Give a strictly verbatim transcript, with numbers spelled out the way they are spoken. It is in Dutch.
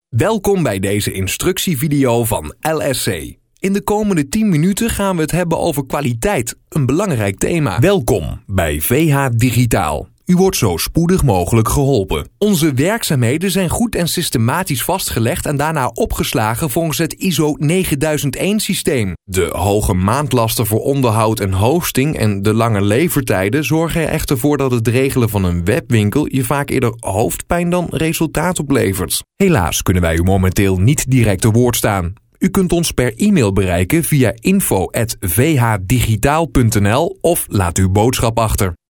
Welkom bij deze instructievideo van L S C. In de komende tien minuten gaan we het hebben over kwaliteit, een belangrijk thema. Welkom bij V H Digitaal. U wordt zo spoedig mogelijk geholpen. Onze werkzaamheden zijn goed en systematisch vastgelegd en daarna opgeslagen volgens het I S O negenduizend één systeem. De hoge maandlasten voor onderhoud en hosting en de lange levertijden zorgen er echter voor dat het regelen van een webwinkel je vaak eerder hoofdpijn dan resultaat oplevert. Helaas kunnen wij u momenteel niet direct te woord staan. U kunt ons per e-mail bereiken via info at v h digitaal punt n l of laat uw boodschap achter.